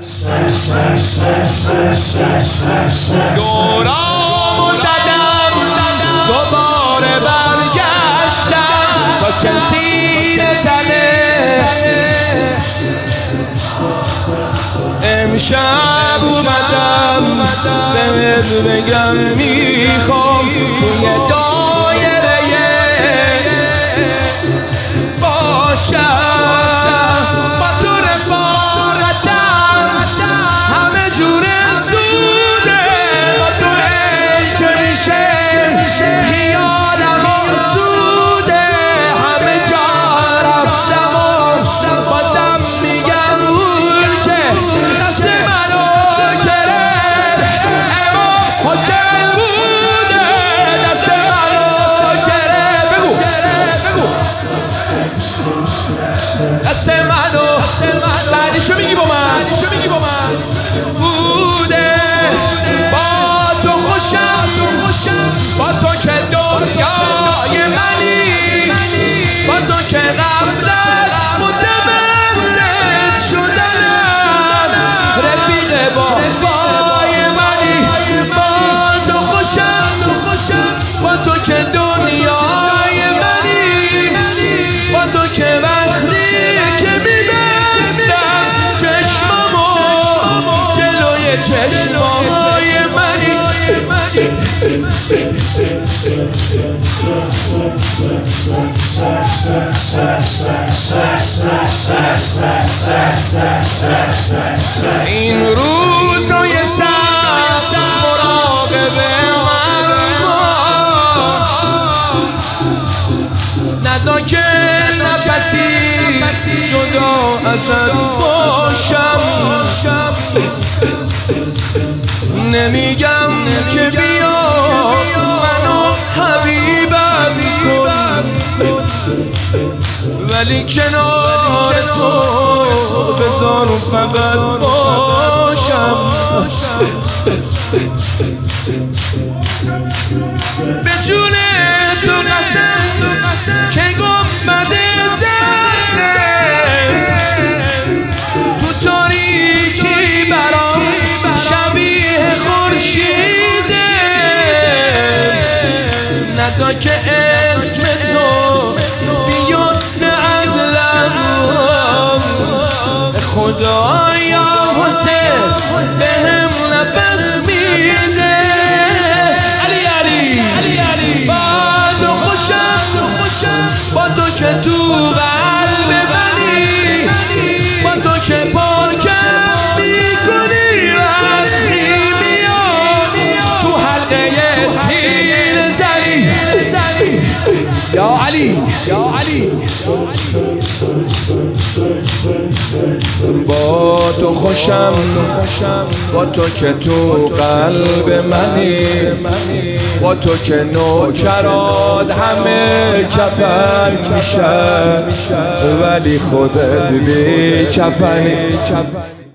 دورامو زدم دوباره برگشتم تا شمشیر زنه امشب اومدم بهت بگم میخوام توی دایره باشم با تو رفاقتم همه جور زوده با تو که میشه خیالم آسوده همه جا رفتم و بازم میگم اون که دست منو گرفت اما حسین بوده دست منو گرفت بگو دست منو بعدشو میگی با من بوده با تو خوشم با تو که دنیای منی با تو که قبل از متولد شدنم رفیق بابای منی با تو خوشم با تو که دنیای منی با تو که وقتی که میبندم چشمامو جلوی چشمای منی این روزای سخت مراقب من نذار که نفسی جدا ازت باشم نمیگم که بیا منو حبیبم کن ولی کنار تو بذار فقط باشم به جون تو قسم که گنبد زهره تو تاریکی برام شبیه خورشیده نذار که اسم تو بیاد از لبم خدایا حسین بهم نفس میده علی با تو خوشم با تو که تو قلب منی با تو که پاکم میکنی وقتی میام تو حلقه سیر زنی یا علی با تو خوشم با تو که تو قلب منی با تو که نوکرات همه کفن میشن ولی خودت بی کفنی